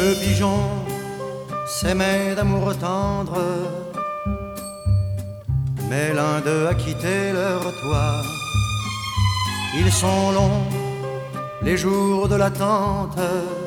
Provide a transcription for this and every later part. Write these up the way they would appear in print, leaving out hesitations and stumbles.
Deux pigeons s'aimaient d'amour tendre, mais l'un d'eux a quitté leur toit. Ils sont longs, les jours de l'attente,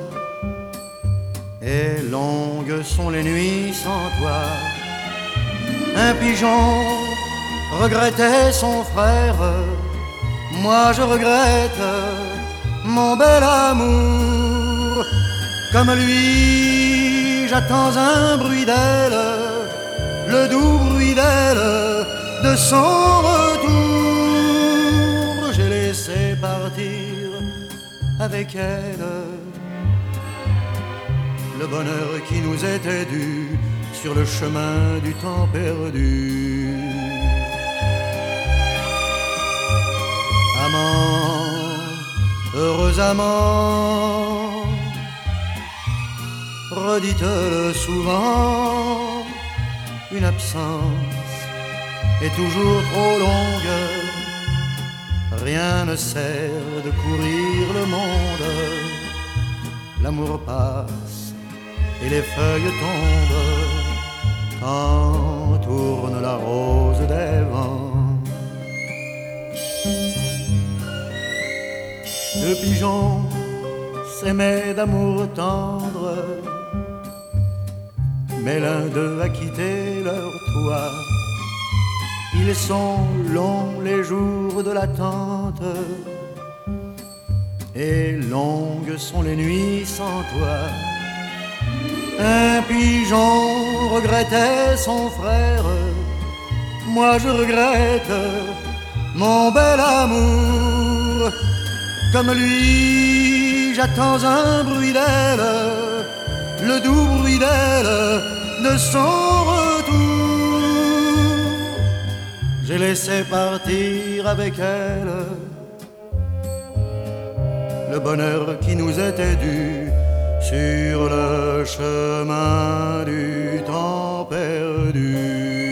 et longues sont les nuits sans toi. Un pigeon regrettait son frère, moi je regrette mon bel amour. Comme lui, j'attends un bruit d'aile, le doux bruit d'aile de son retour. J'ai laissé partir avec elle le bonheur qui nous était dû sur le chemin du temps perdu. Amant, heureux amant, redites-le souvent, une absence est toujours trop longue. Rien ne sert de courir le monde. L'amour passe et les feuilles tombent quand tourne la rose des vents. Deux pigeons s'aimaient d'amour tendre, mais l'un d'eux a quitté leur toit. Ils sont longs les jours de l'attente, et longues sont les nuits sans toi. Un pigeon regrettait son frère, moi je regrette mon bel amour. Comme lui, j'attends un bruit d'aile, le doux bruit d'aile de son retour. J'ai laissé partir avec elle le bonheur qui nous était dû sur le chemin du temps perdu.